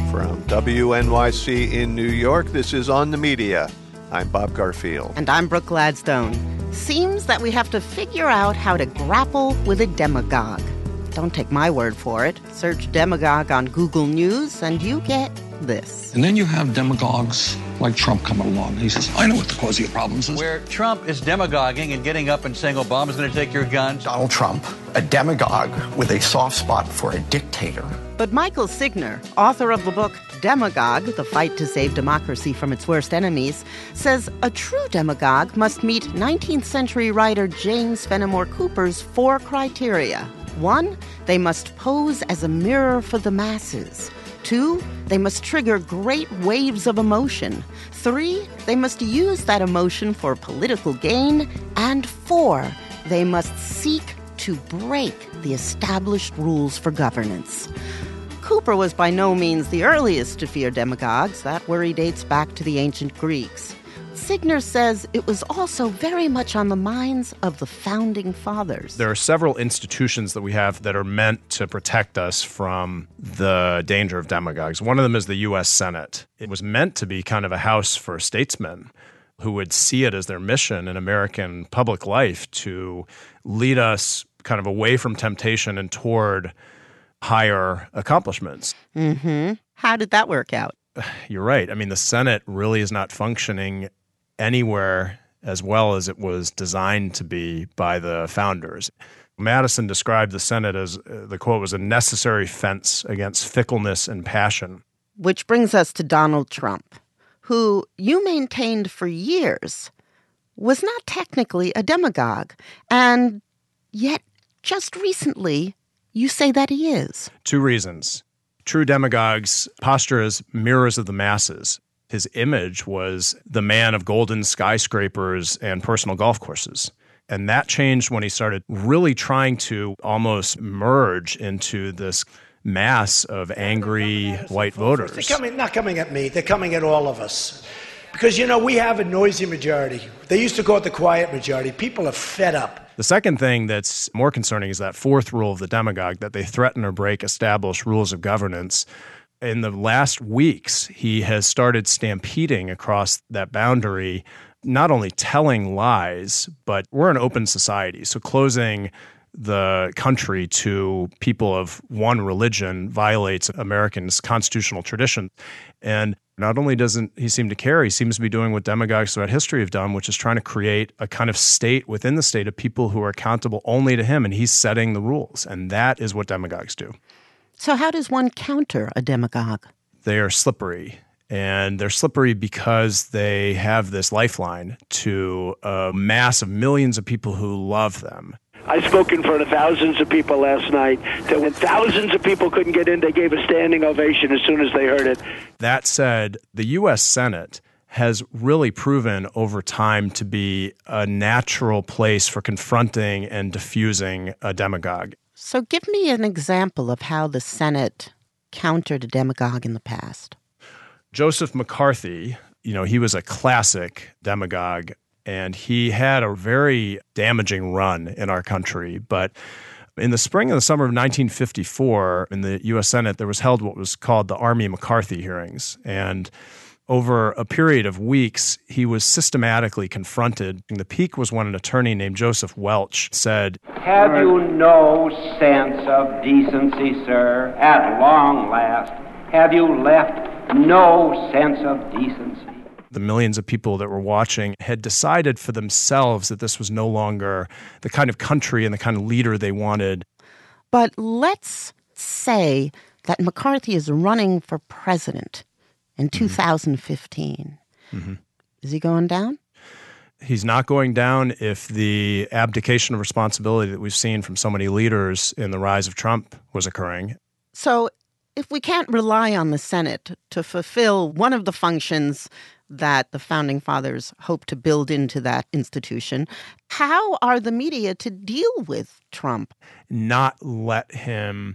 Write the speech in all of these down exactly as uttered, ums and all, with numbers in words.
From W N Y C in New York, this is On the Media. I'm Bob Garfield. And I'm Brooke Gladstone. Seems that we have to figure out how to grapple with a demagogue. Don't take my word for it. Search demagogue on Google News and you get this. And then you have demagogues like Trump coming along. He says, I know what the cause of your problems is. Where Trump is demagoguing and getting up and saying Obama's going to take your guns. Donald Trump, a demagogue with a soft spot for a dictator. But Michael Signer, author of the book Demagogue, The Fight to Save Democracy from Its Worst Enemies, says a true demagogue must meet nineteenth century writer James Fenimore Cooper's four criteria. One, they must pose as a mirror for the masses. Two, they must trigger great waves of emotion. Three, they must use that emotion for political gain. And four, they must seek to break the established rules for governance. Cooper was by no means the earliest to fear demagogues. That worry dates back to the ancient Greeks. Signer says it was also very much on the minds of the founding fathers. There are several institutions that we have that are meant to protect us from the danger of demagogues. One of them is the U S Senate. It was meant to be kind of a house for statesmen who would see it as their mission in American public life to lead us kind of away from temptation and toward higher accomplishments. Mm-hmm. How did that work out? You're right. I mean, the Senate really is not functioning anywhere as well as it was designed to be by the founders. Madison described the Senate as, uh, the quote was, a necessary fence against fickleness and passion. Which brings us to Donald Trump, who you maintained for years was not technically a demagogue, and yet just recently you say that he is. Two reasons. True demagogues posture as mirrors of the masses. His image was the man of golden skyscrapers and personal golf courses. And that changed when he started really trying to almost merge into this mass of angry white voters. They're coming, not coming at me, they're coming at all of us. Because, you know, we have a noisy majority. They used to call it the quiet majority. People are fed up. The second thing that's more concerning is that fourth rule of the demagogue, that they threaten or break established rules of governance. In the last weeks, he has started stampeding across that boundary, not only telling lies, but we're an open society. So closing the country to people of one religion violates Americans' constitutional tradition. And not only doesn't he seem to care, he seems to be doing what demagogues throughout history have done, which is trying to create a kind of state within the state of people who are accountable only to him, and he's setting the rules. And that is what demagogues do. So how does one counter a demagogue? They are slippery. And they're slippery because they have this lifeline to a mass of millions of people who love them. I spoke in front of thousands of people last night that when thousands of people couldn't get in, they gave a standing ovation as soon as they heard it. That said, the U S Senate has really proven over time to be a natural place for confronting and diffusing a demagogue. So give me an example of how the Senate countered a demagogue in the past. Joseph McCarthy, you know, he was a classic demagogue, and he had a very damaging run in our country. But in the spring and the summer of nineteen fifty-four, in the U S Senate, there was held what was called the Army McCarthy hearings. And over a period of weeks, he was systematically confronted. The peak was when an attorney named Joseph Welch said, "Have you no sense of decency, sir, at long last? Have you left no sense of decency?" The millions of people that were watching had decided for themselves that this was no longer the kind of country and the kind of leader they wanted. But let's say that McCarthy is running for president in two thousand fifteen. Mm-hmm. Is he going down? He's not going down if the abdication of responsibility that we've seen from so many leaders in the rise of Trump was occurring. So if we can't rely on the Senate to fulfill one of the functions that the Founding Fathers hoped to build into that institution, how are the media to deal with Trump? Not let him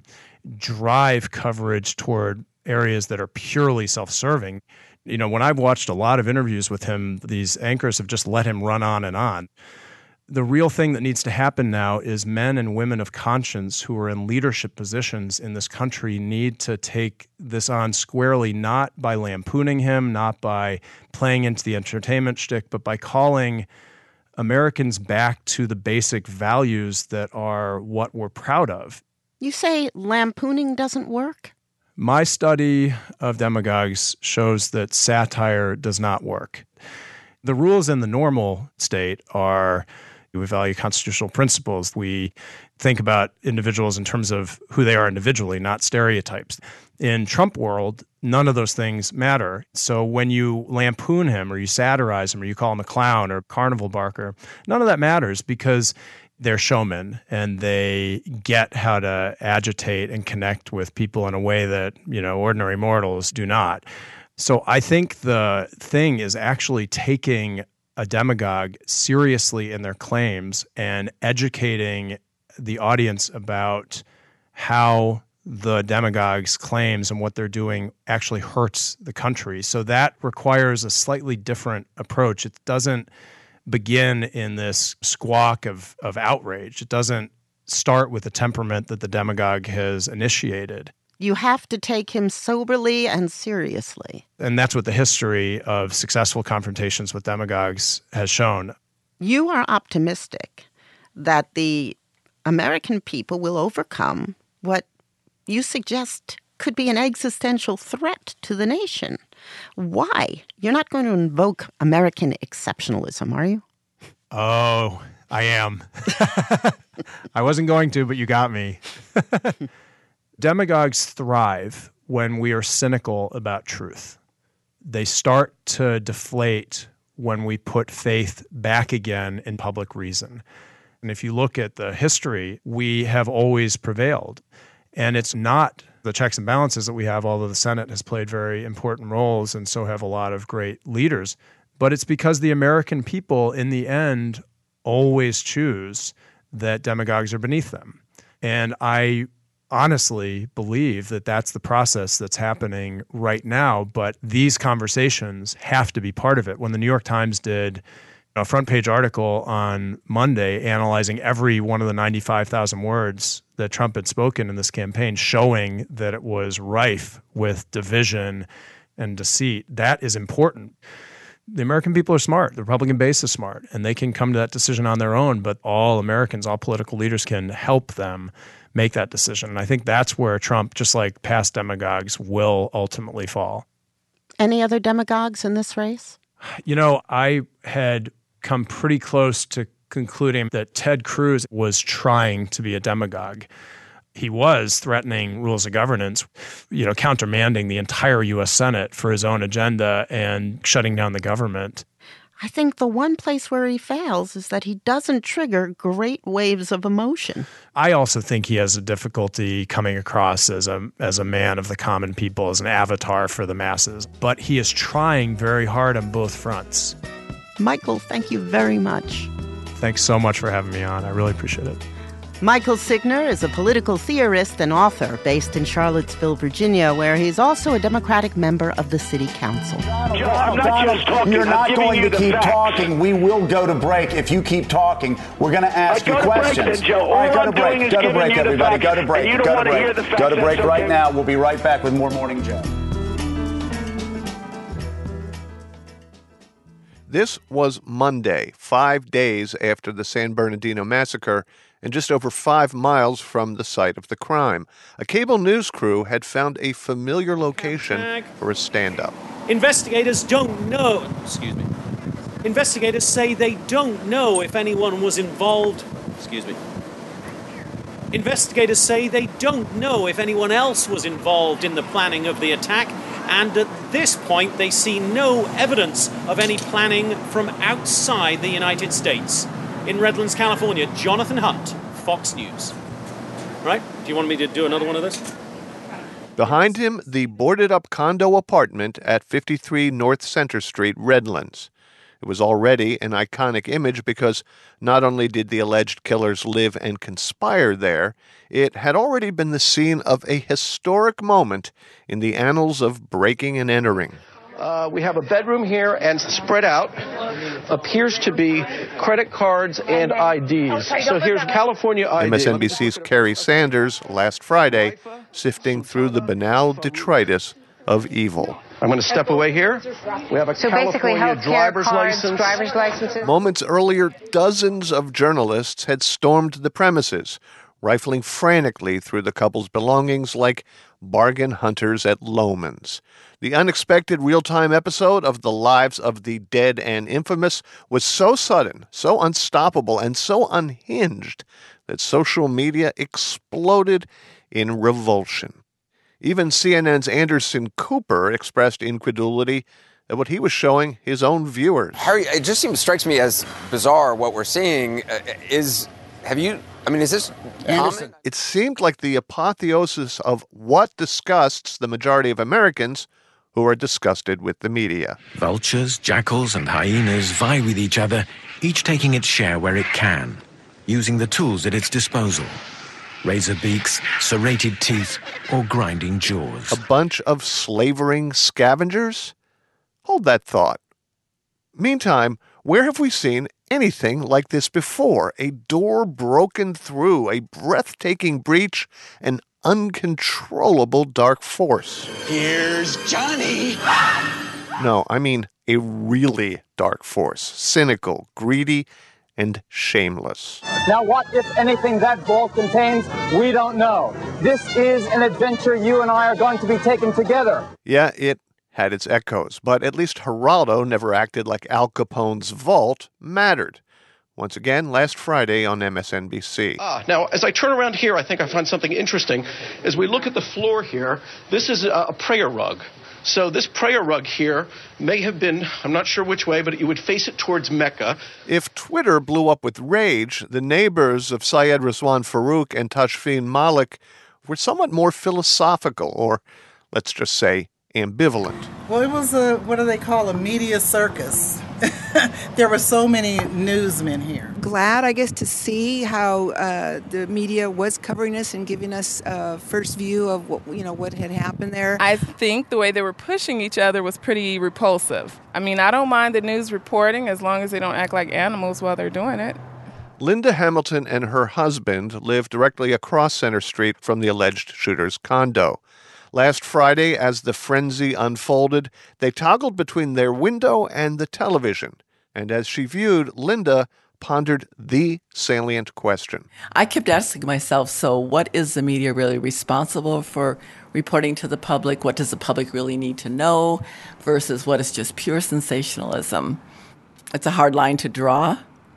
drive coverage toward areas that are purely self-serving. You know, when I've watched a lot of interviews with him, these anchors have just let him run on and on. The real thing that needs to happen now is men and women of conscience who are in leadership positions in this country need to take this on squarely, not by lampooning him, not by playing into the entertainment shtick, but by calling Americans back to the basic values that are what we're proud of. You say lampooning doesn't work? My study of demagogues shows that satire does not work. The rules in the normal state are we value constitutional principles. We think about individuals in terms of who they are individually, not stereotypes. In Trump world, none of those things matter. So when you lampoon him or you satirize him or you call him a clown or carnival barker, none of that matters because they're showmen and they get how to agitate and connect with people in a way that, you know, ordinary mortals do not. So I think the thing is actually taking a demagogue seriously in their claims and educating the audience about how the demagogue's claims and what they're doing actually hurts the country. So that requires a slightly different approach. It doesn't begin in this squawk of, of outrage. It doesn't start with the temperament that the demagogue has initiated. You have to take him soberly and seriously. And that's what the history of successful confrontations with demagogues has shown. You are optimistic that the American people will overcome what you suggest could be an existential threat to the nation. Why? You're not going to invoke American exceptionalism, are you? Oh, I am. I wasn't going to, but you got me. Demagogues thrive when we are cynical about truth. They start to deflate when we put faith back again in public reason. And if you look at the history, we have always prevailed. And it's not the checks and balances that we have, although the Senate has played very important roles and so have a lot of great leaders. But it's because the American people, in the end, always choose that demagogues are beneath them. And I honestly believe that that's the process that's happening right now, but these conversations have to be part of it. When the New York Times did a front page article on Monday analyzing every one of the ninety-five thousand words that Trump had spoken in this campaign, showing that it was rife with division and deceit, that is important. The American people are smart. The Republican base is smart, and they can come to that decision on their own, but all Americans, all political leaders can help them make that decision. And I think that's where Trump, just like past demagogues, will ultimately fall. Any other demagogues in this race? You know, I had come pretty close to concluding that Ted Cruz was trying to be a demagogue. He was threatening rules of governance, you know, countermanding the entire U S Senate for his own agenda and shutting down the government. I think the one place where he fails is that he doesn't trigger great waves of emotion. I also think he has a difficulty coming across as a as a man of the common people, as an avatar for the masses. But he is trying very hard on both fronts. Michael, thank you very much. Thanks so much for having me on. I really appreciate it. Michael Signer is a political theorist and author based in Charlottesville, Virginia, where he's also a Democratic member of the city council. Joe, I'm not just talking. You're not I'm going you to keep facts. talking. We will go to break if you keep talking. We're going to ask I you go to questions. break then, Joe. All right, All go I'm to break. doing is Go to giving break, you the everybody. facts, Go to break. and you don't Go to want to hear break. the facts. Go to break That's right okay. now. We'll be right back with more Morning Joe. This was Monday, five days after the San Bernardino massacre, and just over five miles from the site of the crime. A cable news crew had found a familiar location for a stand-up. Investigators don't know. Excuse me. Investigators say they don't know if anyone was involved. Excuse me. Investigators say they don't know if anyone else was involved in the planning of the attack, and at this point they see no evidence of any planning from outside the United States. In Redlands, California, Jonathan Hunt, Fox News. Right? Do you want me to do another one of this? Behind him, the boarded-up condo apartment at fifty-three North Center Street, Redlands. It was already an iconic image because not only did the alleged killers live and conspire there, it had already been the scene of a historic moment in the annals of breaking and entering. Uh, we have a bedroom here, and spread out appears to be credit cards and I Ds. So here's California I D. M S N B C's Kerry Sanders last Friday sifting through the banal detritus of evil. I'm going to step away here. We have a so California driver's cards, license. driver's licenses. Moments earlier, dozens of journalists had stormed the premises, rifling frantically through the couple's belongings like bargain hunters at Loehmann's. The unexpected real-time episode of the lives of the dead and infamous was so sudden, so unstoppable, and so unhinged that social media exploded in revulsion. Even C N N's Anderson Cooper expressed incredulity at what he was showing his own viewers. Harry, it just seems strikes me as bizarre what we're seeing. Uh, is have you? I mean, is this common? It seemed like the apotheosis of what disgusts the majority of Americans who are disgusted with the media. Vultures, jackals, and hyenas vie with each other, each taking its share where it can, using the tools at its disposal. Razor beaks, serrated teeth, or grinding jaws. A bunch of slavering scavengers? Hold that thought. Meantime, where have we seen anything like this before? A door broken through, a breathtaking breach, an uncontrollable dark force. Here's Johnny! No, I mean a really dark force. Cynical, greedy, and shameless. Now what, if anything, that vault contains, we don't know. This is an adventure you and I are going to be taking together. Yeah, it had its echoes, but at least Geraldo never acted like Al Capone's vault mattered. Once again, last Friday on M S N B C. Ah, now, as I turn around here, I think I find something interesting. As we look at the floor here, this is a, a prayer rug. So this prayer rug here may have been, I'm not sure which way, but you would face it towards Mecca. If Twitter blew up with rage, the neighbors of Syed Rizwan Farouk and Tashfeen Malik were somewhat more philosophical, or let's just say ambivalent. Well, it was a, what do they call, a media circus. There were so many newsmen here. Glad, I guess, to see how uh, the media was covering us and giving us a first view of what you know what had happened there. I think the way they were pushing each other was pretty repulsive. I mean, I don't mind the news reporting as long as they don't act like animals while they're doing it. Linda Hamilton and her husband live directly across Center Street from the alleged shooter's condo. Last Friday, as the frenzy unfolded, they toggled between their window and the television. And as she viewed, Linda pondered the salient question. I kept asking myself, so what is the media really responsible for reporting to the public? What does the public really need to know versus what is just pure sensationalism? It's a hard line to draw,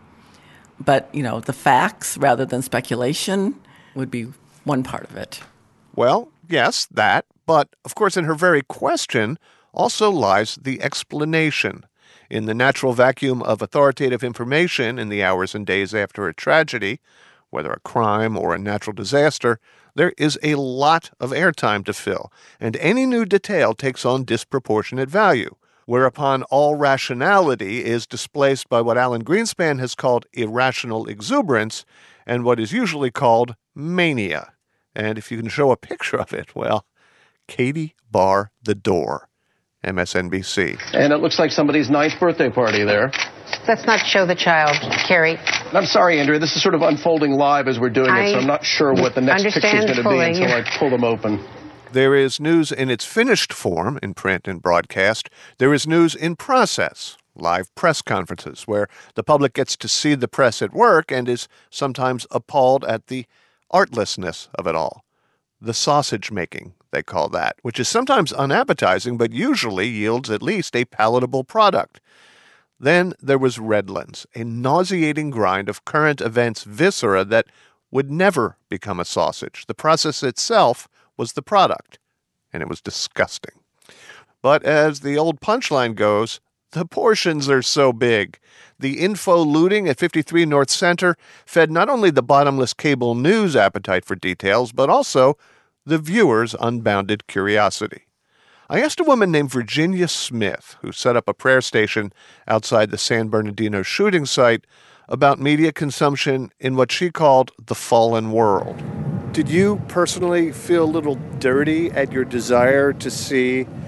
but, you know, the facts rather than speculation would be one part of it. Well, yes, that, but of course in her very question also lies the explanation. In the natural vacuum of authoritative information in the hours and days after a tragedy, whether a crime or a natural disaster, there is a lot of airtime to fill, and any new detail takes on disproportionate value, whereupon all rationality is displaced by what Alan Greenspan has called irrational exuberance and what is usually called mania. And if you can show a picture of it, well, Katie bar the door, M S N B C. And it looks like somebody's ninth birthday party there. Let's not show the child, Carrie. I'm sorry, Andrea. This is sort of unfolding live as we're doing I it, so I'm not sure what the next picture is going to be until I pull them open. There is news in its finished form, in print and broadcast. There is news in process, live press conferences, where the public gets to see the press at work and is sometimes appalled at the artlessness of it all. The sausage making, they call that, which is sometimes unappetizing but usually yields at least a palatable product. Then there was Redlands, a nauseating grind of current events viscera that would never become a sausage. The process itself was the product, and it was disgusting. But as the old punchline goes, the portions are so big. The info looting at fifty-three North Center fed not only the bottomless cable news appetite for details, but also the viewer's unbounded curiosity. I asked a woman named Virginia Smith, who set up a prayer station outside the San Bernardino shooting site, about media consumption in what she called the fallen world. Did you personally feel a little dirty at your desire to see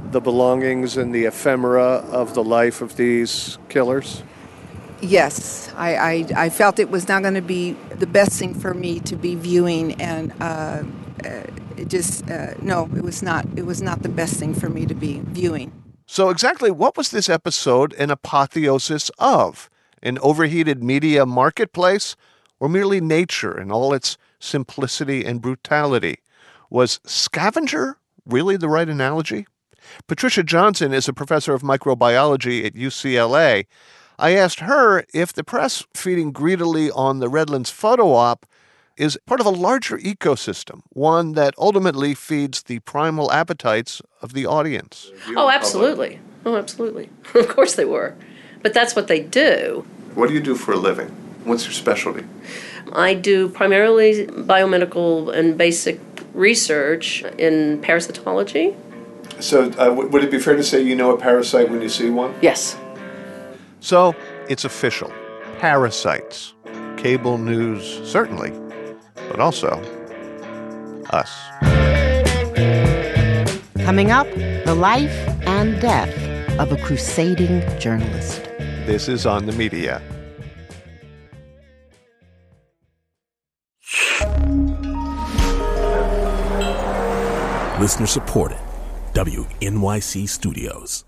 the belongings and the ephemera of the life of these killers? Yes, I, I, I felt it was not going to be the best thing for me to be viewing, and uh, uh, it just uh, no, it was not. It was not the best thing for me to be viewing. So exactly what was this episode an apotheosis of? An overheated media marketplace, or merely nature in all its simplicity and brutality? Was scavenger really the right analogy? Patricia Johnson is a professor of microbiology at U C L A. I asked her if the press feeding greedily on the Redlands photo op is part of a larger ecosystem, one that ultimately feeds the primal appetites of the audience. Oh, absolutely. Oh, absolutely. Of course they were. But that's what they do. What do you do for a living? What's your specialty? I do primarily biomedical and basic research in parasitology. So uh, w- would it be fair to say you know a parasite when you see one? Yes. So it's official. Parasites. Cable news, certainly. But also, us. Coming up, the life and death of a crusading journalist. This is On the Media. Listener supported. W N Y C Studios.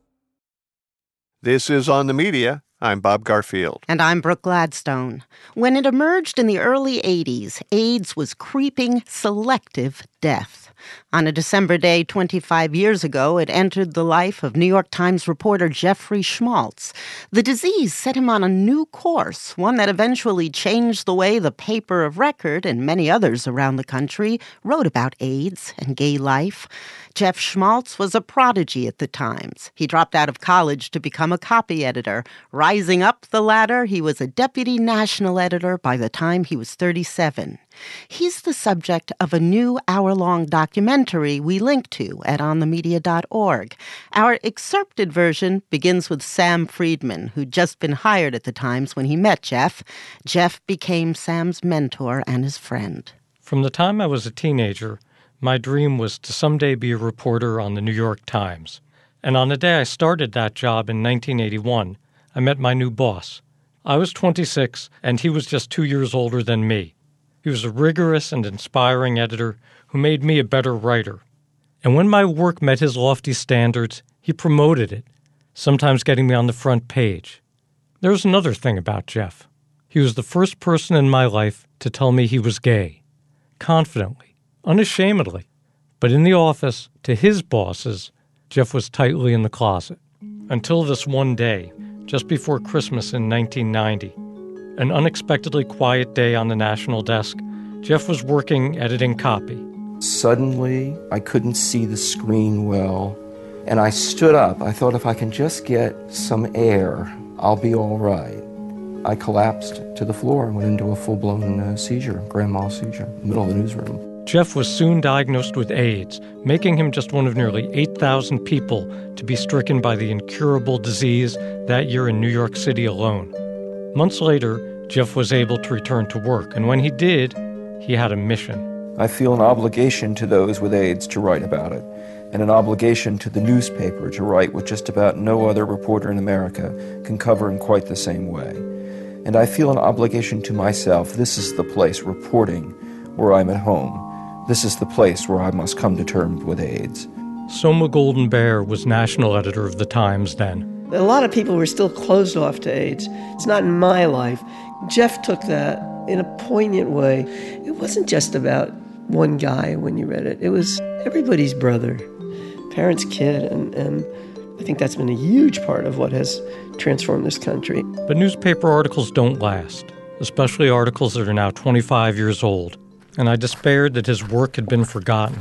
This is On the Media. I'm Bob Garfield. And I'm Brooke Gladstone. When it emerged in the early eighties, AIDS was creeping selective death. On a December day twenty-five years ago, it entered the life of New York Times reporter Jeffrey Schmaltz. The disease set him on a new course, one that eventually changed the way the paper of record and many others around the country wrote about AIDS and gay life. Jeff Schmaltz was a prodigy at the Times. He dropped out of college to become a copy editor. Rising up the ladder, he was a deputy national editor by the time he was thirty-seven. He's the subject of a new hour-long documentary we link to at on the media dot org. Our excerpted version begins with Sam Friedman, who'd just been hired at the Times when he met Jeff. Jeff became Sam's mentor and his friend. From the time I was a teenager, my dream was to someday be a reporter on the New York Times. And on the day I started that job in nineteen eighty-one, I met my new boss. I was twenty-six, and he was just two years older than me. He was a rigorous and inspiring editor who made me a better writer. And when my work met his lofty standards, he promoted it, sometimes getting me on the front page. There was another thing about Jeff. He was the first person in my life to tell me he was gay, confidently, unashamedly. But in the office, to his bosses, Jeff was tightly in the closet. Until this one day, just before Christmas in nineteen ninety. An unexpectedly quiet day on the national desk, Jeff was working editing copy. Suddenly, I couldn't see the screen well, and I stood up. I thought if I can just get some air, I'll be all right. I collapsed to the floor and went into a full-blown uh, seizure, grand mal seizure, in the middle of the newsroom. Jeff was soon diagnosed with AIDS, making him just one of nearly eight thousand people to be stricken by the incurable disease that year in New York City alone. Months later, Jeff was able to return to work, and when he did, he had a mission. I feel an obligation to those with AIDS to write about it, and an obligation to the newspaper to write what just about no other reporter in America can cover in quite the same way. And I feel an obligation to myself. This is the place, reporting, where I'm at home. This is the place where I must come to terms with AIDS. Soma Golden Bear was national editor of the Times then. A lot of people were still closed off to AIDS. It's not in my life. Jeff took that in a poignant way. It wasn't just about one guy when you read it. It was everybody's brother, parents' kid, and, and I think that's been a huge part of what has transformed this country. But newspaper articles don't last, especially articles that are now twenty-five years old, and I despaired that his work had been forgotten.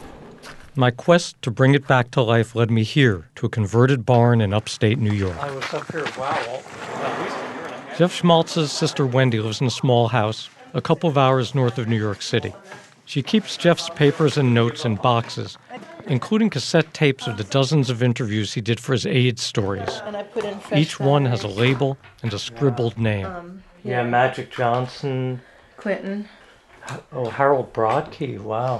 My quest to bring it back to life led me here to a converted barn in upstate New York. I was up here, wow. Jeff Schmaltz's sister Wendy lives in a small house a couple of hours north of New York City. She keeps Jeff's papers and notes in boxes, including cassette tapes of the dozens of interviews he did for his AIDS stories. Each one has a label and a scribbled name. Um, yeah. yeah, Magic Johnson. Clinton. Oh, Harold Broadkey, wow.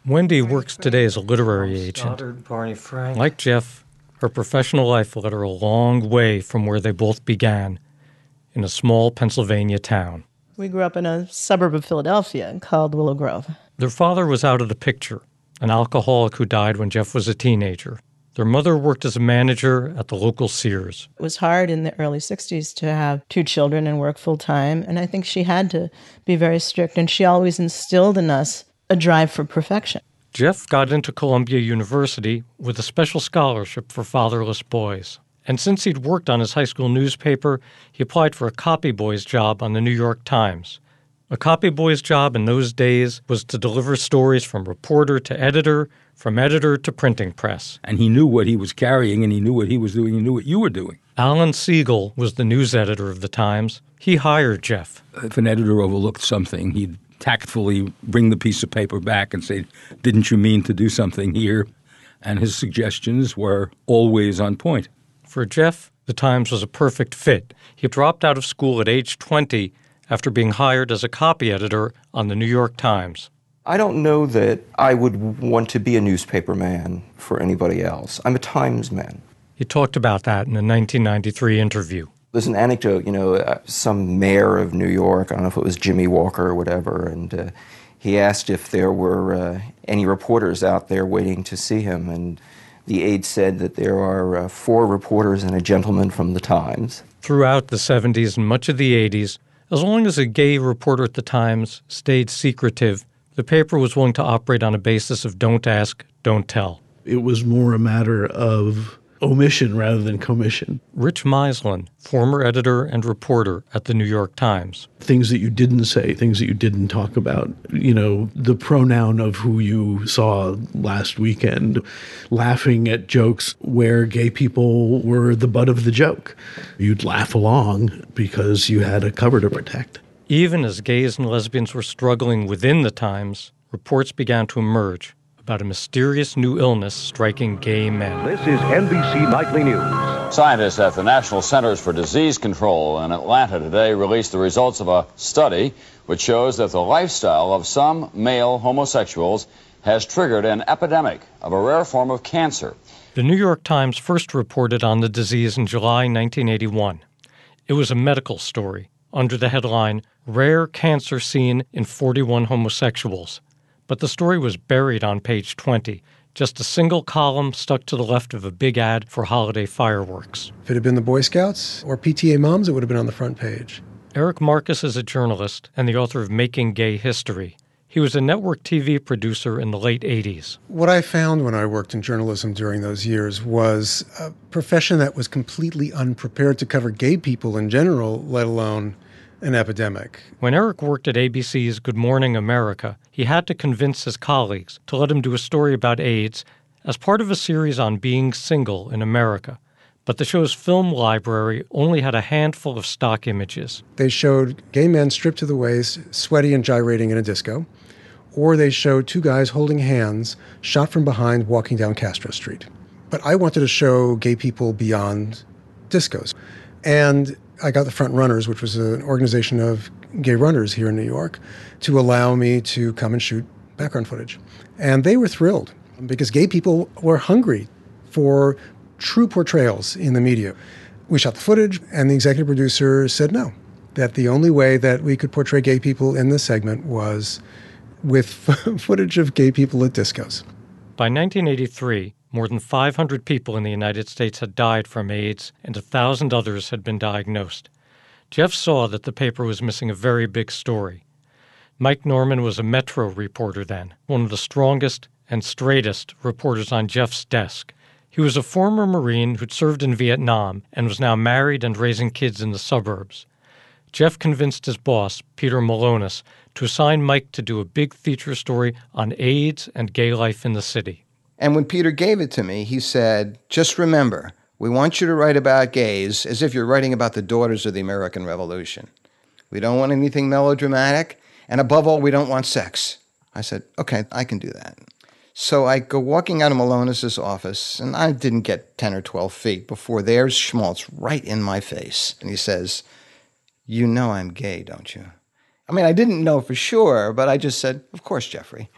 Wendy works today as a literary agent. Barney Frank. Like Jeff, her professional life led her a long way from where they both began, in a small Pennsylvania town. We grew up in a suburb of Philadelphia called Willow Grove. Their father was out of the picture, an alcoholic who died when Jeff was a teenager. Their mother worked as a manager at the local Sears. It was hard in the early sixties to have two children and work full-time, and I think she had to be very strict, and she always instilled in us a drive for perfection. Jeff got into Columbia University with a special scholarship for fatherless boys. And since he'd worked on his high school newspaper, he applied for a copy boy's job on the New York Times. A copy boy's job in those days was to deliver stories from reporter to editor, from editor to printing press. And he knew what he was carrying, and he knew what he was doing, he knew what you were doing. Alan Siegel was the news editor of the Times. He hired Jeff. If an editor overlooked something, he'd tactfully bring the piece of paper back and say, "Didn't you mean to do something here?" And his suggestions were always on point. For Jeff, the Times was a perfect fit. He dropped out of school at age twenty after being hired as a copy editor on the New York Times. I don't know that I would want to be a newspaper man for anybody else. I'm a Times man. He talked about that in a nineteen ninety-three interview. There's an anecdote, you know, uh, some mayor of New York, I don't know if it was Jimmy Walker or whatever, and uh, he asked if there were uh, any reporters out there waiting to see him, and the aide said that there are uh, four reporters and a gentleman from the Times. Throughout the seventies and much of the eighties, as long as a gay reporter at the Times stayed secretive, the paper was willing to operate on a basis of don't ask, don't tell. It was more a matter of omission rather than commission. Rich Mislin, former editor and reporter at the New York Times. Things that you didn't say, things that you didn't talk about. You know, the pronoun of who you saw last weekend, laughing at jokes where gay people were the butt of the joke. You'd laugh along because you had a cover to protect. Even as gays and lesbians were struggling within the Times, reports began to emerge about a mysterious new illness striking gay men. This is N B C Nightly News. Scientists at the National Centers for Disease Control in Atlanta today released the results of a study which shows that the lifestyle of some male homosexuals has triggered an epidemic of a rare form of cancer. The New York Times first reported on the disease in July nineteen eighty-one. It was a medical story under the headline, "Rare Cancer Seen in forty-one Homosexuals." But the story was buried on page twenty, just a single column stuck to the left of a big ad for holiday fireworks. If it had been the Boy Scouts or P T A moms, it would have been on the front page. Eric Marcus is a journalist and the author of Making Gay History. He was a network T V producer in the late eighties. What I found when I worked in journalism during those years was a profession that was completely unprepared to cover gay people in general, let alone an epidemic. When Eric worked at A B C's Good Morning America, he had to convince his colleagues to let him do a story about AIDS as part of a series on being single in America. But the show's film library only had a handful of stock images. They showed gay men stripped to the waist, sweaty and gyrating in a disco, or they showed two guys holding hands, shot from behind, walking down Castro Street. But I wanted to show gay people beyond discos. And I got the Front Runners, which was an organization of gay runners here in New York, to allow me to come and shoot background footage. And they were thrilled because gay people were hungry for true portrayals in the media. We shot the footage, and the executive producer said no, that the only way that we could portray gay people in this segment was with footage of gay people at discos. By nineteen eighty-three, more than five hundred people in the United States had died from AIDS, and one thousand others had been diagnosed. Jeff saw that the paper was missing a very big story. Mike Norman was a Metro reporter then, one of the strongest and straightest reporters on Jeff's desk. He was a former Marine who'd served in Vietnam and was now married and raising kids in the suburbs. Jeff convinced his boss, Peter Malonis, to assign Mike to do a big feature story on AIDS and gay life in the city. And when Peter gave it to me, he said, just remember, we want you to write about gays as if you're writing about the daughters of the American Revolution. We don't want anything melodramatic, and above all, we don't want sex. I said, okay, I can do that. So I go walking out of Malonis' office, and I didn't get ten or twelve feet before there's Schmaltz right in my face. And he says, you know I'm gay, don't you? I mean, I didn't know for sure, but I just said, of course, Jeffrey.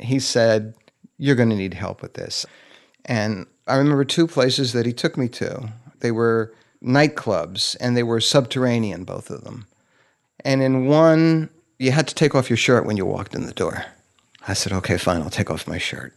he said, "You're going to need help with this." And I remember two places that he took me to. They were nightclubs, and they were subterranean, both of them. And in one, you had to take off your shirt when you walked in the door. I said, "Okay, fine, I'll take off my shirt."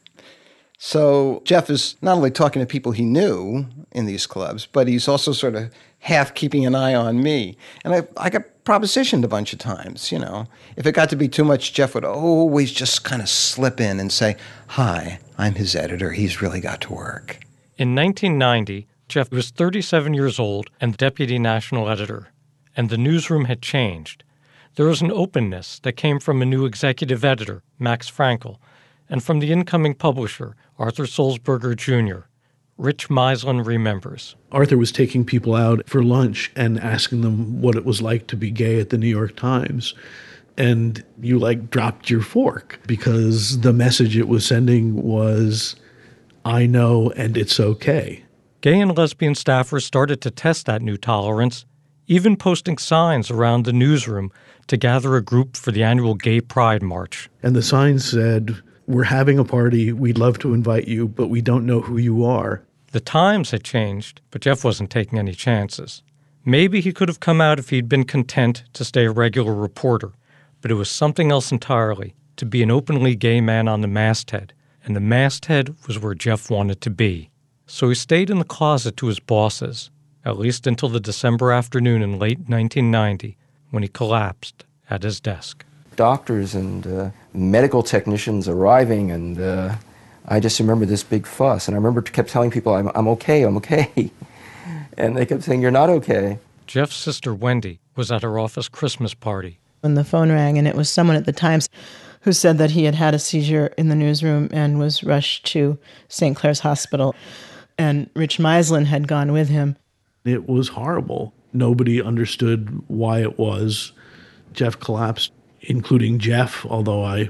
So Jeff is not only talking to people he knew in these clubs, but he's also sort of half keeping an eye on me. And I, I got propositioned a bunch of times, you know. If it got to be too much, Jeff would always just kind of slip in and say, "Hi, I'm his editor. He's really got to work." In nineteen ninety, Jeff was thirty-seven years old and deputy national editor, and the newsroom had changed. There was an openness that came from a new executive editor, Max Frankel, and from the incoming publisher, Arthur Sulzberger Junior Rich Meisland remembers. Arthur was taking people out for lunch and asking them what it was like to be gay at the New York Times. And you, like, dropped your fork because the message it was sending was, "I know and it's okay." Gay and lesbian staffers started to test that new tolerance, even posting signs around the newsroom to gather a group for the annual Gay Pride March. And the sign said, "We're having a party. We'd love to invite you, but we don't know who you are." The times had changed, but Jeff wasn't taking any chances. Maybe he could have come out if he'd been content to stay a regular reporter, but it was something else entirely, to be an openly gay man on the masthead, and the masthead was where Jeff wanted to be. So he stayed in the closet to his bosses, at least until the December afternoon in late nineteen ninety, when he collapsed at his desk. Doctors and uh, medical technicians arriving, and uh, I just remember this big fuss. And I remember kept telling people, I'm, I'm okay, I'm okay. And they kept saying, "You're not okay." Jeff's sister, Wendy, was at her office Christmas party. When the phone rang, and it was someone at the Times who said that he had had a seizure in the newsroom and was rushed to Saint Clair's Hospital. And Rich Meisland had gone with him. It was horrible. Nobody understood why it was. Jeff collapsed, including Jeff, although I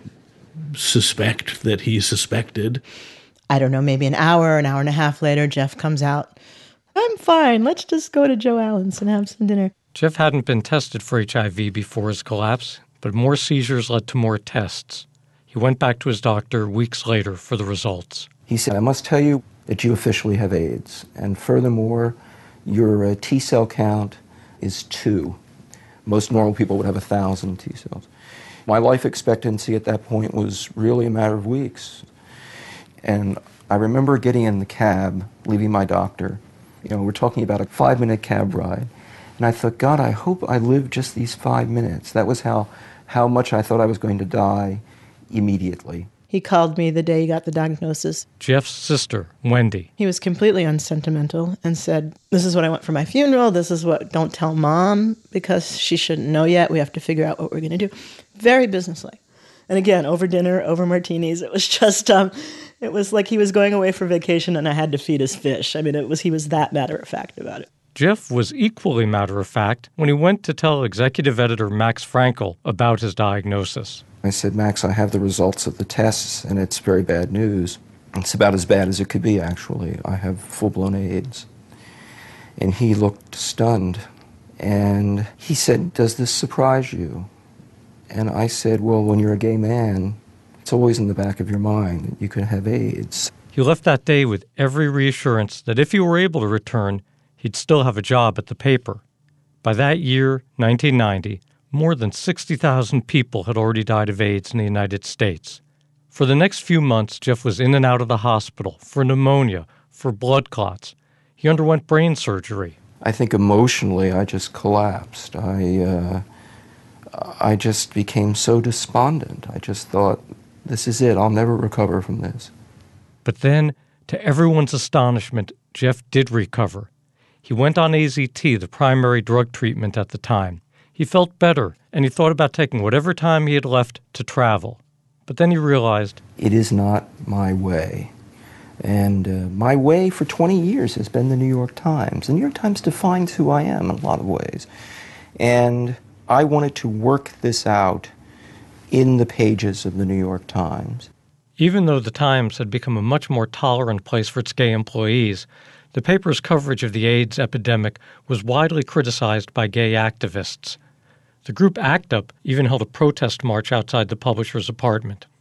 suspect that he suspected. I don't know, maybe an hour, an hour and a half later, Jeff comes out. "I'm fine. Let's just go to Joe Allen's and have some dinner." Jeff hadn't been tested for H I V before his collapse, but more seizures led to more tests. He went back to his doctor weeks later for the results. He said, "I must tell you that you officially have AIDS. And furthermore, your uh, T-cell count is two. Most normal people would have a thousand T-cells." My life expectancy at that point was really a matter of weeks. And I remember getting in the cab, leaving my doctor. You know, we're talking about a five-minute cab ride. And I thought, God, I hope I live just these five minutes. That was how, how much I thought I was going to die immediately. He called me the day he got the diagnosis. Jeff's sister, Wendy. He was completely unsentimental and said, "This is what I want for my funeral. This is what, don't tell Mom because she shouldn't know yet. We have to figure out what we're going to do." Very businesslike. And again, over dinner, over martinis. It was just, um, it was like he was going away for vacation and I had to feed his fish. I mean, it was he was that matter-of-fact about it. Jeff was equally matter-of-fact when he went to tell executive editor Max Frankel about his diagnosis. I said, "Max, I have the results of the tests, and it's very bad news. It's about as bad as it could be, actually. I have full-blown AIDS." And he looked stunned. And he said, "Does this surprise you?" And I said, "Well, when you're a gay man, it's always in the back of your mind that you could have AIDS." He left that day with every reassurance that if he were able to return, he'd still have a job at the paper. By that year, nineteen ninety, more than sixty thousand people had already died of AIDS in the United States. For the next few months, Jeff was in and out of the hospital for pneumonia, for blood clots. He underwent brain surgery. I think emotionally I just collapsed. I, uh, I just became so despondent. I just thought, this is it. I'll never recover from this. But then, to everyone's astonishment, Jeff did recover. He went on A Z T, the primary drug treatment at the time. He felt better, and he thought about taking whatever time he had left to travel. But then he realized, it is not my way. And uh, my way for twenty years has been the New York Times. The New York Times defines who I am in a lot of ways. And I wanted to work this out in the pages of the New York Times. Even though the Times had become a much more tolerant place for its gay employees, the paper's coverage of the AIDS epidemic was widely criticized by gay activists. The group ACT UP even held a protest march outside the publisher's apartment.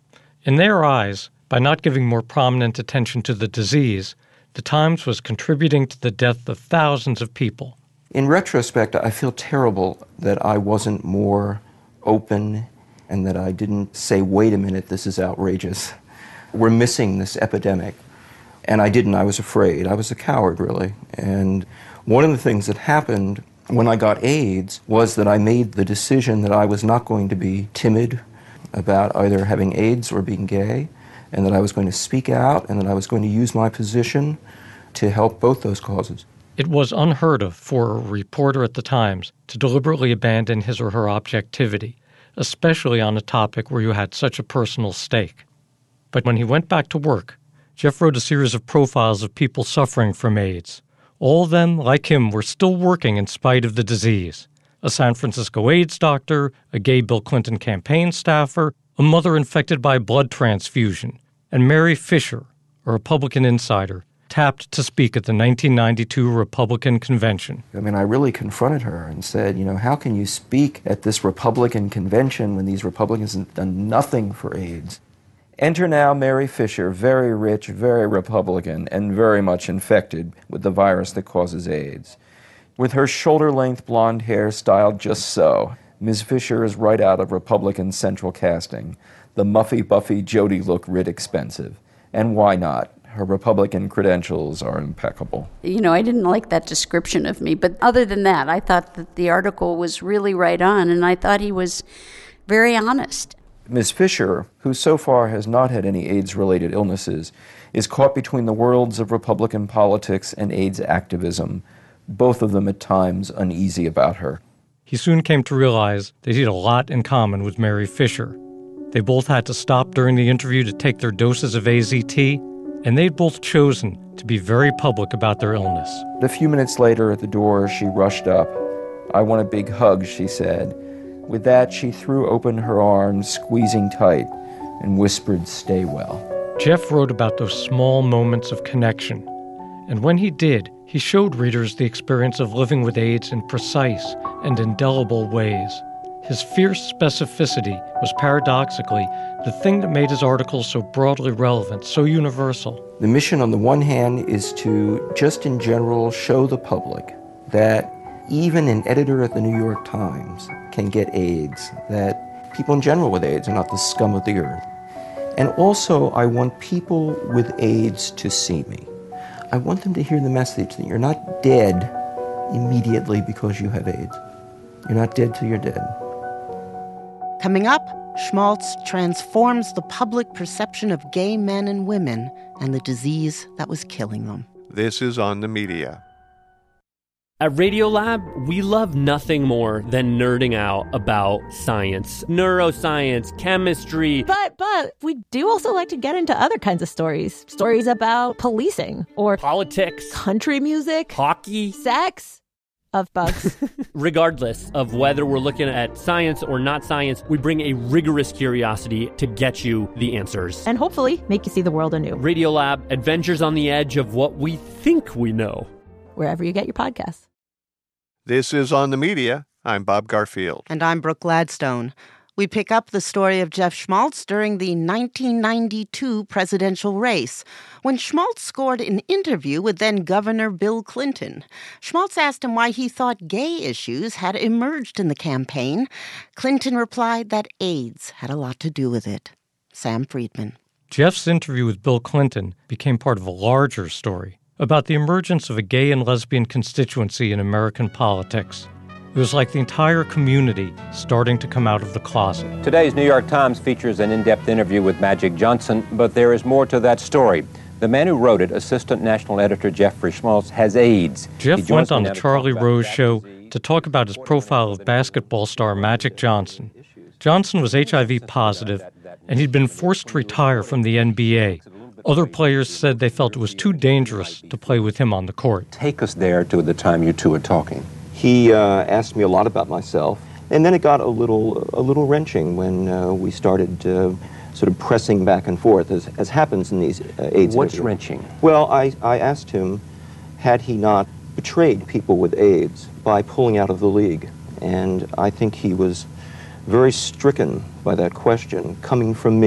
In their eyes, by not giving more prominent attention to the disease, the Times was contributing to the death of thousands of people. In retrospect, I feel terrible that I wasn't more open and that I didn't say, wait a minute, this is outrageous. We're missing this epidemic. And I didn't. I was afraid. I was a coward, really. And one of the things that happened when I got AIDS was that I made the decision that I was not going to be timid about either having AIDS or being gay, and that I was going to speak out, and that I was going to use my position to help both those causes. It was unheard of for a reporter at the Times to deliberately abandon his or her objectivity, especially on a topic where you had such a personal stake. But when he went back to work, Jeff wrote a series of profiles of people suffering from AIDS. All of them, like him, were still working in spite of the disease. A San Francisco AIDS doctor, a gay Bill Clinton campaign staffer, a mother infected by blood transfusion, and Mary Fisher, a Republican insider, tapped to speak at the nineteen ninety-two Republican convention. I mean, I really confronted her and said, you know, how can you speak at this Republican convention when these Republicans have done nothing for AIDS? Enter now Mary Fisher, very rich, very Republican, and very much infected with the virus that causes AIDS. With her shoulder-length blonde hair styled just so, Miz Fisher is right out of Republican central casting. The muffy-buffy Jody look writ expensive. And why not? Her Republican credentials are impeccable. You know, I didn't like that description of me, but other than that, I thought that the article was really right on, and I thought he was very honest. Miz Fisher, who so far has not had any AIDS-related illnesses, is caught between the worlds of Republican politics and AIDS activism, both of them at times uneasy about her. He soon came to realize that he had a lot in common with Mary Fisher. They both had to stop during the interview to take their doses of A Z T, and they'd both chosen to be very public about their illness. A few minutes later at the door, she rushed up. "I want a big hug," she said. With that, she threw open her arms, squeezing tight, and whispered, "Stay well." Jeff wrote about those small moments of connection, and when he did, he showed readers the experience of living with AIDS in precise and indelible ways. His fierce specificity was paradoxically the thing that made his articles so broadly relevant, so universal. The mission on the one hand is to, just in general, show the public that even an editor at the New York Times can get AIDS, that people in general with AIDS are not the scum of the earth. And also, I want people with AIDS to see me. I want them to hear the message that you're not dead immediately because you have AIDS. You're not dead till you're dead. Coming up, Schmaltz transforms the public perception of gay men and women and the disease that was killing them. This is On the Media. At Radiolab, we love nothing more than nerding out about science, neuroscience, chemistry. But, but, we do also like to get into other kinds of stories. Stories about policing or politics, country music, hockey, sex, of bugs. Regardless of whether we're looking at science or not science, we bring a rigorous curiosity to get you the answers. And hopefully make you see the world anew. Radiolab, adventures on the edge of what we think we know. Wherever you get your podcasts. This is On the Media. I'm Bob Garfield. And I'm Brooke Gladstone. We pick up the story of Jeff Schmaltz during the nineteen ninety-two presidential race, when Schmaltz scored an interview with then-Governor Bill Clinton. Schmaltz asked him why he thought gay issues had emerged in the campaign. Clinton replied that AIDS had a lot to do with it. Sam Friedman. Jeff's interview with Bill Clinton became part of a larger story about the emergence of a gay and lesbian constituency in American politics. It was like the entire community starting to come out of the closet. Today's New York Times features an in-depth interview with Magic Johnson, but there is more to that story. The man who wrote it, Assistant National Editor Jeffrey Schmaltz, has AIDS. Jeff went on the Charlie Rose Show to talk about his profile of basketball star Magic Johnson. Johnson was H I V positive, and he'd been forced to retire from the N B A. Other players said they felt it was too dangerous to play with him on the court. Take us there to the time you two were talking. He uh, asked me a lot about myself, and then it got a little a little wrenching when uh, we started uh, sort of pressing back and forth, as, as happens in these uh, AIDS What's interviews. wrenching? Well, I, I asked him, had he not betrayed people with AIDS by pulling out of the league? And I think he was very stricken by that question coming from me.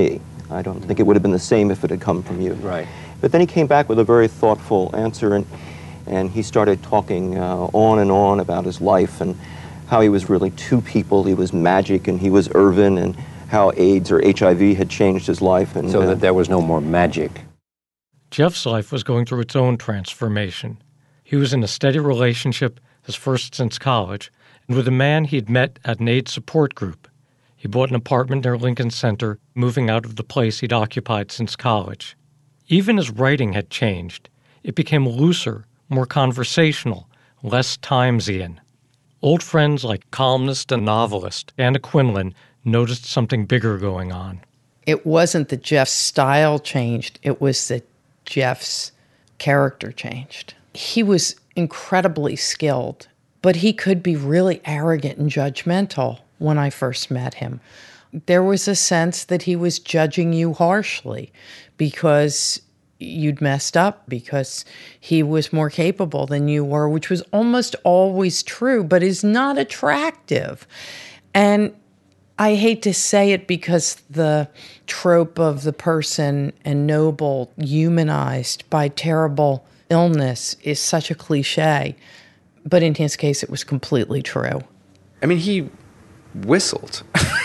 I don't think it would have been the same if it had come from you. Right. But then he came back with a very thoughtful answer, and and he started talking uh, on and on about his life and how he was really two people. He was Magic and he was Irvin, and how AIDS or H I V had changed his life. And so uh, that there was no more magic. Jeff's life was going through its own transformation. He was in a steady relationship, his first since college, and with a man he'd met at an AIDS support group. He bought an apartment near Lincoln Center, moving out of the place he'd occupied since college. Even his writing had changed. It became looser, more conversational, less Timesian. Old friends like columnist and novelist Anna Quinlan noticed something bigger going on. It wasn't that Jeff's style changed, it was that Jeff's character changed. He was incredibly skilled, but he could be really arrogant and judgmental when I first met him. There was a sense that he was judging you harshly because you'd messed up, because he was more capable than you were, which was almost always true, but is not attractive. And I hate to say it because the trope of the person and noble humanized by terrible illness is such a cliche, but in his case it was completely true. I mean, he whistled.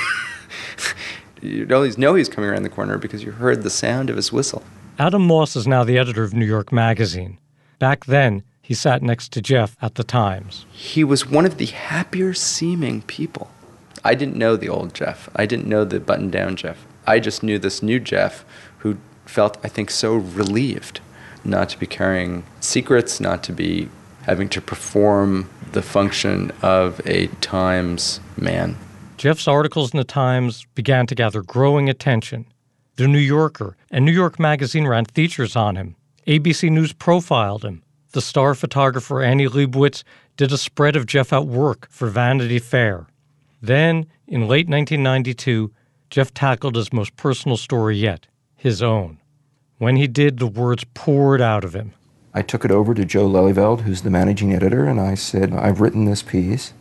You always know he's coming around the corner because you heard the sound of his whistle. Adam Moss is now the editor of New York Magazine. Back then, he sat next to Jeff at the Times. He was one of the happier-seeming people. I didn't know the old Jeff. I didn't know the button-down Jeff. I just knew this new Jeff who felt, I think, so relieved not to be carrying secrets, not to be having to perform the function of a Times man. Jeff's articles in the Times began to gather growing attention. The New Yorker and New York Magazine ran features on him. A B C News profiled him. The star photographer Annie Leibovitz did a spread of Jeff at work for Vanity Fair. Then, in late nineteen ninety-two, Jeff tackled his most personal story yet, his own. When he did, the words poured out of him. I took it over to Joe Lelyveld, who's the managing editor, and I said, I've written this piece.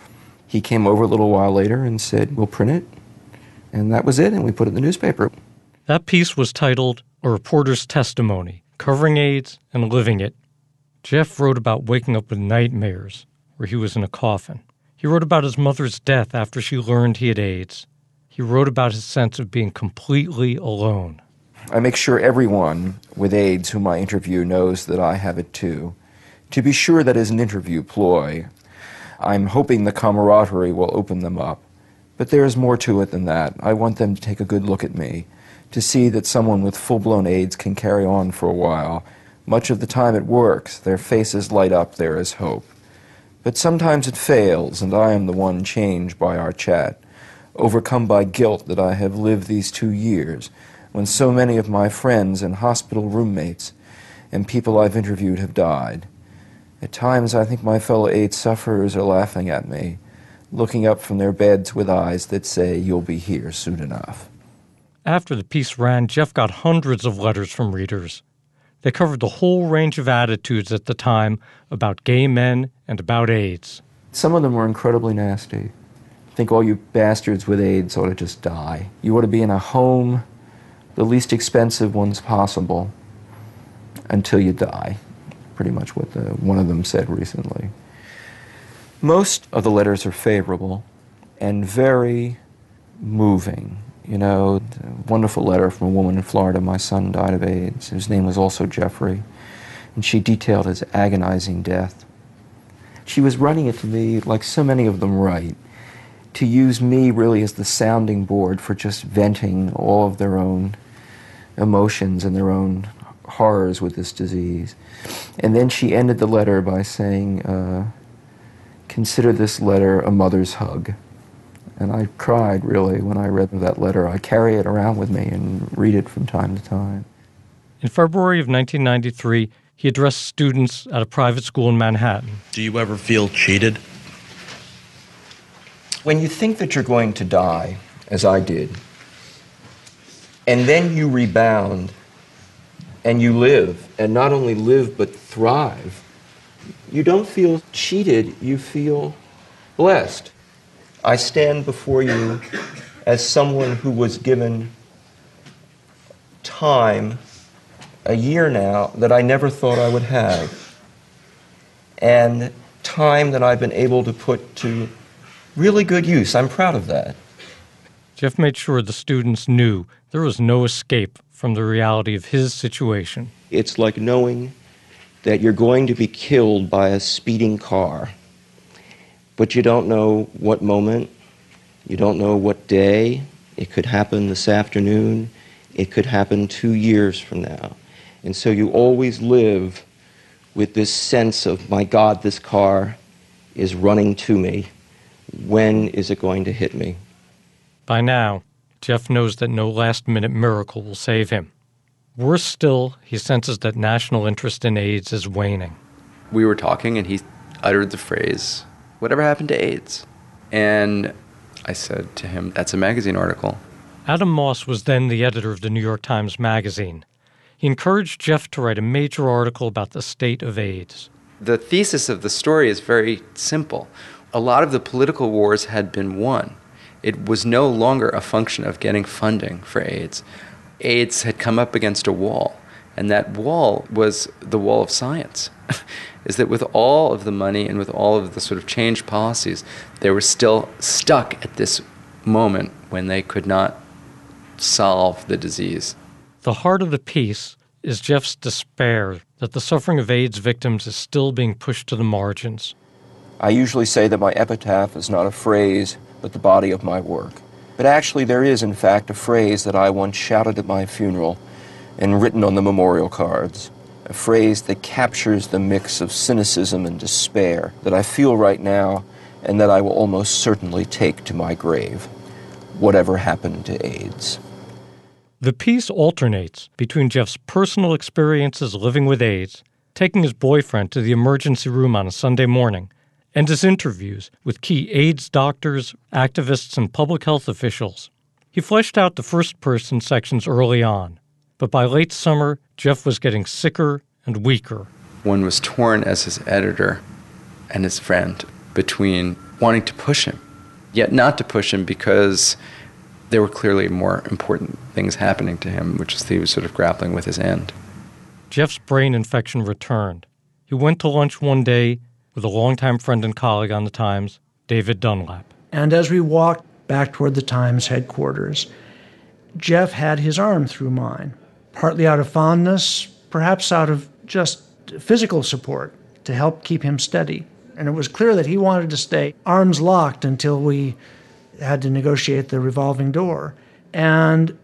He came over a little while later and said, we'll print it. And that was it, and we put it in the newspaper. That piece was titled A Reporter's Testimony, Covering AIDS and Living It. Jeff wrote about waking up with nightmares, where he was in a coffin. He wrote about his mother's death after she learned he had AIDS. He wrote about his sense of being completely alone. I make sure everyone with AIDS whom I interview knows that I have it too. To be sure, that is an interview ploy. I'm hoping the camaraderie will open them up. But there is more to it than that. I want them to take a good look at me, to see that someone with full-blown AIDS can carry on for a while. Much of the time it works. Their faces light up. There is hope. But sometimes it fails, and I am the one changed by our chat, overcome by guilt that I have lived these two years, when so many of my friends and hospital roommates and people I've interviewed have died. At times I think my fellow AIDS sufferers are laughing at me, looking up from their beds with eyes that say, you'll be here soon enough. After the piece ran, Jeff got hundreds of letters from readers. They covered the whole range of attitudes at the time about gay men and about AIDS. Some of them were incredibly nasty. I think all you bastards with AIDS ought to just die. You ought to be in a home, the least expensive ones possible, until you die. Pretty much what the, one of them said recently. Most of the letters are favorable and very moving. You know, a wonderful letter from a woman in Florida. My son died of AIDS. His name was also Jeffrey. And she detailed his agonizing death. She was writing it to me, like so many of them write, to use me really as the sounding board for just venting all of their own emotions and their own horrors with this disease. And then she ended the letter by saying, uh, consider this letter a mother's hug. And I cried, really, when I read that letter. I carry it around with me and read it from time to time. In February of nineteen ninety-three, he addressed students at a private school in Manhattan. Do you ever feel cheated? When you think that you're going to die, as I did, and then you rebound, and you live, and not only live but thrive, you don't feel cheated, you feel blessed. I stand before you as someone who was given time, a year now, that I never thought I would have. And time that I've been able to put to really good use. I'm proud of that. Jeff made sure the students knew there was no escape from the reality of his situation. It's like knowing that you're going to be killed by a speeding car, but you don't know what moment, you don't know what day. It could happen this afternoon, it could happen two years from now. And so you always live with this sense of, my God, this car is running to me. When is it going to hit me? By now, Jeff knows that no last-minute miracle will save him. Worse still, he senses that national interest in AIDS is waning. We were talking, and he uttered the phrase, "Whatever happened to AIDS?" And I said to him, "That's a magazine article." Adam Moss was then the editor of the New York Times Magazine. He encouraged Jeff to write a major article about the state of AIDS. The thesis of the story is very simple. A lot of the political wars had been won. It was no longer a function of getting funding for AIDS. AIDS had come up against a wall, and that wall was the wall of science. Is that with all of the money and with all of the sort of change policies, they were still stuck at this moment when they could not solve the disease. The heart of the piece is Jeff's despair that the suffering of AIDS victims is still being pushed to the margins. I usually say that my epitaph is not a phrase, but the body of my work. But actually there is, in fact, a phrase that I once shouted at my funeral and written on the memorial cards, a phrase that captures the mix of cynicism and despair that I feel right now and that I will almost certainly take to my grave. Whatever happened to AIDS? The piece alternates between Jeff's personal experiences living with AIDS, taking his boyfriend to the emergency room on a Sunday morning, and his interviews with key AIDS doctors, activists, and public health officials. He fleshed out the first-person sections early on, but by late summer, Jeff was getting sicker and weaker. One was torn as his editor and his friend between wanting to push him, yet not to push him because there were clearly more important things happening to him, which is he was sort of grappling with his end. Jeff's brain infection returned. He went to lunch one day with a longtime friend and colleague on the Times, David Dunlap. And as we walked back toward the Times headquarters, Jeff had his arm through mine, partly out of fondness, perhaps out of just physical support to help keep him steady. And it was clear that he wanted to stay arms locked until we had to negotiate the revolving door. And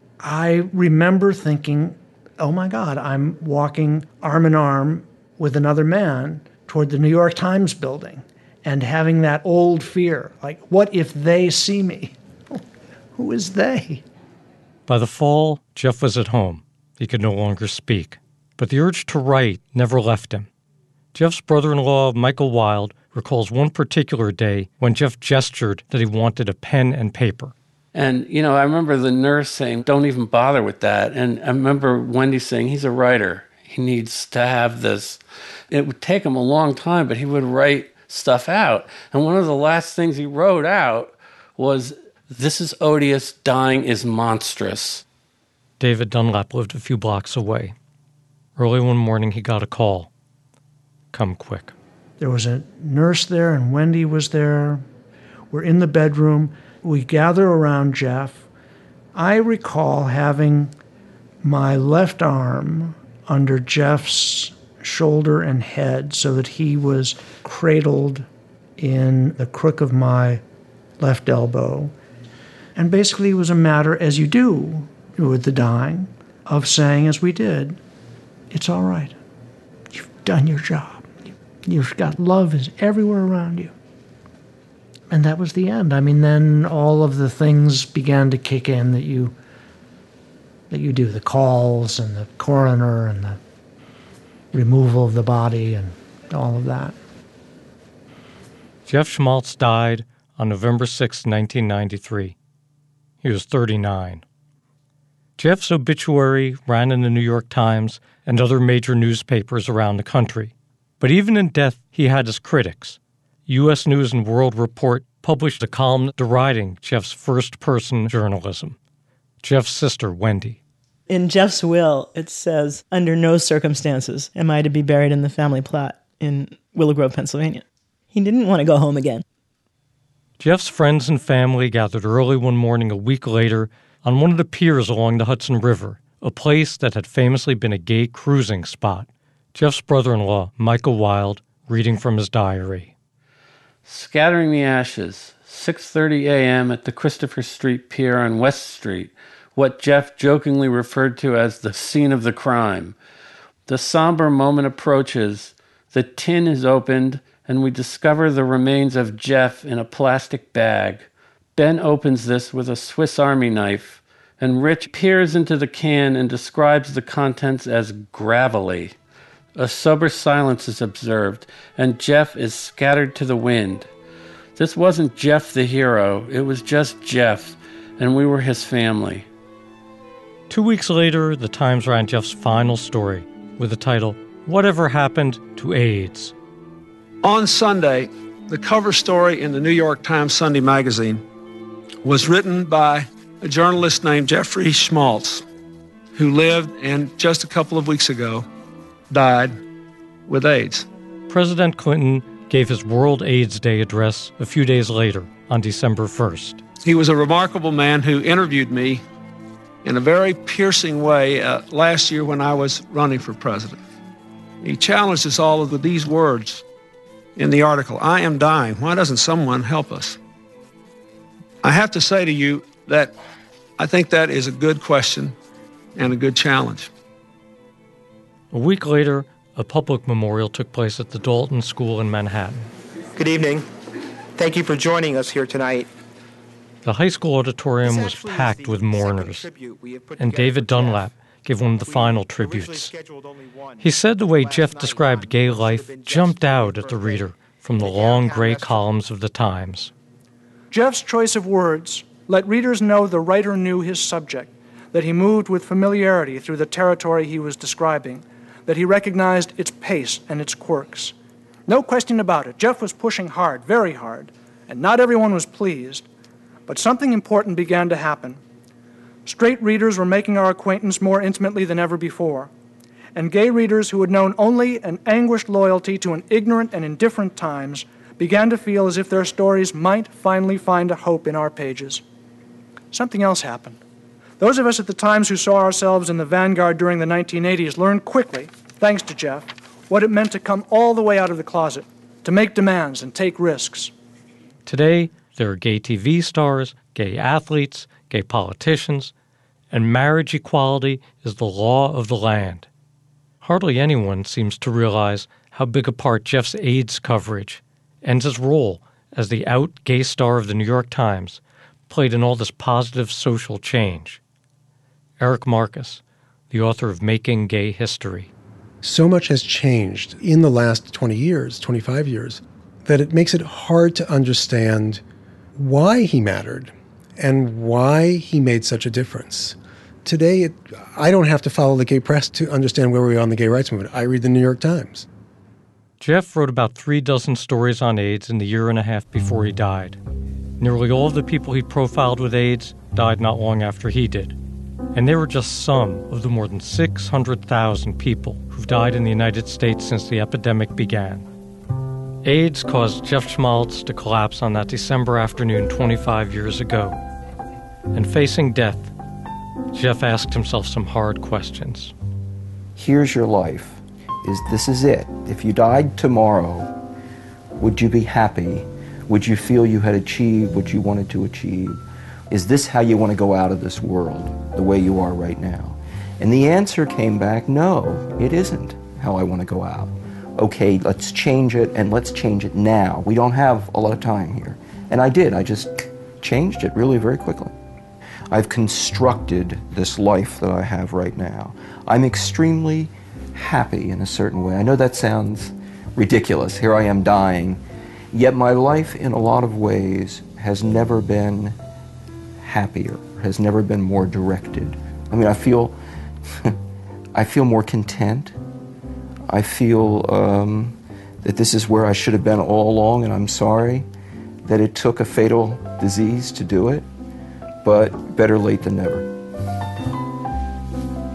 I remember thinking, oh my God, I'm walking arm in arm with another man toward the New York Times building and having that old fear, like, what if they see me? Who is they? By the fall, Jeff was at home. He could no longer speak. But the urge to write never left him. Jeff's brother-in-law, Michael Wild, recalls one particular day when Jeff gestured that he wanted a pen and paper. And, you know, I remember the nurse saying, don't even bother with that. And I remember Wendy saying, he's a writer. He needs to have this. It would take him a long time, but he would write stuff out. And one of the last things he wrote out was, this is odious, dying is monstrous. David Dunlap lived a few blocks away. Early one morning, he got a call. Come quick. There was a nurse there, and Wendy was there. We're in the bedroom. We gather around Jeff. I recall having my left arm under Jeff's shoulder and head so that he was cradled in the crook of my left elbow. And basically it was a matter, as you do with the dying, of saying, as we did, it's all right. You've done your job. You've got love is everywhere around you. And that was the end. I mean, then all of the things began to kick in that you that you do, the calls and the coroner and the removal of the body and all of that. Jeff Schmaltz died on November sixth, nineteen ninety-three. He was thirty-nine. Jeff's obituary ran in the New York Times and other major newspapers around the country. But even in death, he had his critics. U S News and World Report published a column deriding Jeff's first-person journalism. Jeff's sister, Wendy. In Jeff's will, it says, under no circumstances am I to be buried in the family plot in Willow Grove, Pennsylvania. He didn't want to go home again. Jeff's friends and family gathered early one morning a week later on one of the piers along the Hudson River, a place that had famously been a gay cruising spot. Jeff's brother-in-law, Michael Wild, reading from his diary. Scattering the ashes, six thirty a.m. at the Christopher Street Pier on West Street, what Jeff jokingly referred to as the scene of the crime. The somber moment approaches, the tin is opened, and we discover the remains of Jeff in a plastic bag. Ben opens this with a Swiss Army knife, and Rich peers into the can and describes the contents as gravelly. A sober silence is observed, and Jeff is scattered to the wind. This wasn't Jeff the hero, it was just Jeff, and we were his family. Two weeks later, the Times ran Jeff's final story with the title, Whatever Happened to AIDS? On Sunday, the cover story in the New York Times Sunday magazine was written by a journalist named Jeffrey Schmaltz, who lived and just a couple of weeks ago died with AIDS. President Clinton gave his World AIDS Day address a few days later on December first. He was a remarkable man who interviewed me in a very piercing way uh, last year when I was running for president. He challenged us all with these words in the article, I am dying. Why doesn't someone help us? I have to say to you that I think that is a good question and a good challenge. A week later, a public memorial took place at the Dalton School in Manhattan. Good evening. Thank you for joining us here tonight. The high school auditorium was packed with mourners, and David Dunlap gave one of the final tributes. He said the way Jeff described gay life jumped out at the reader from the long gray columns of the Times. Jeff's choice of words let readers know the writer knew his subject, that he moved with familiarity through the territory he was describing, that he recognized its pace and its quirks. No question about it, Jeff was pushing hard, very hard, and not everyone was pleased. But something important began to happen. Straight readers were making our acquaintance more intimately than ever before, and gay readers who had known only an anguished loyalty to an ignorant and indifferent times began to feel as if their stories might finally find a hope in our pages. Something else happened. Those of us at the Times who saw ourselves in the vanguard during the nineteen eighties learned quickly, thanks to Jeff, what it meant to come all the way out of the closet, to make demands and take risks. Today, there are gay T V stars, gay athletes, gay politicians, and marriage equality is the law of the land. Hardly anyone seems to realize how big a part Jeff's AIDS coverage and his role as the out gay star of the New York Times played in all this positive social change. Eric Marcus, the author of Making Gay History. So much has changed in the last twenty years, twenty-five years, that it makes it hard to understand why he mattered and why he made such a difference. Today, it, I don't have to follow the gay press to understand where we are on the gay rights movement. I read the New York Times. Jeff wrote about three dozen stories on AIDS in the year and a half before he died. Nearly all of the people he profiled with AIDS died not long after he did. And they were just some of the more than six hundred thousand people who've died in the United States since the epidemic began. AIDS caused Jeff Schmaltz to collapse on that December afternoon twenty-five years ago. And facing death, Jeff asked himself some hard questions. Here's your life. Is this is it. If you died tomorrow, would you be happy? Would you feel you had achieved what you wanted to achieve? Is this how you want to go out of this world, the way you are right now? And the answer came back, no, it isn't how I want to go out. Okay, let's change it, and let's change it now. We don't have a lot of time here. And I did. I just changed it really very quickly. I've constructed this life that I have right now. I'm extremely happy in a certain way. I know that sounds ridiculous. Here I am dying. Yet my life, in a lot of ways, has never been happier, has never been more directed. I mean, I feel, I feel more content. I feel um, that this is where I should have been all along, and I'm sorry that it took a fatal disease to do it, but better late than never.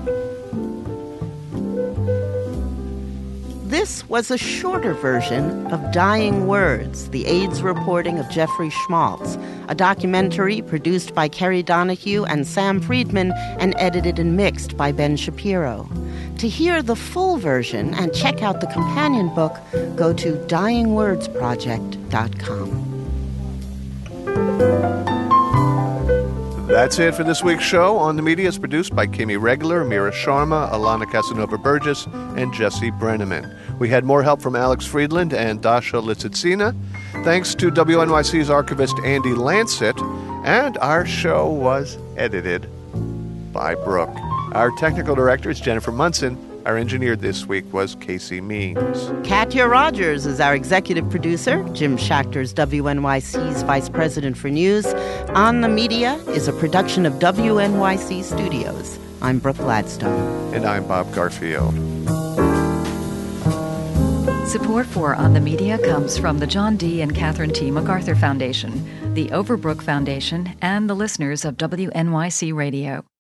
This was a shorter version of Dying Words, the AIDS reporting of Jeffrey Schmaltz, a documentary produced by Kerry Donahue and Sam Friedman and edited and mixed by Ben Shapiro. To hear the full version and check out the companion book, go to dying words project dot com. That's it for this week's show. On the Media is produced by Kimi Regler, Mira Sharma, Alana Casanova-Burgess, and Jesse Brenneman. We had more help from Alex Friedland and Dasha Litsitsina. Thanks to W N Y C's archivist Andy Lancet. And our show was edited by Brooke. Our technical director is Jennifer Munson. Our engineer this week was Casey Means. Katya Rogers is our executive producer. Jim Schachter's W N Y C's vice president for news. On the Media is a production of W N Y C Studios. I'm Brooke Gladstone. And I'm Bob Garfield. Support for On the Media comes from the John D. and Catherine T. MacArthur Foundation, the Overbrook Foundation, and the listeners of W N Y C Radio.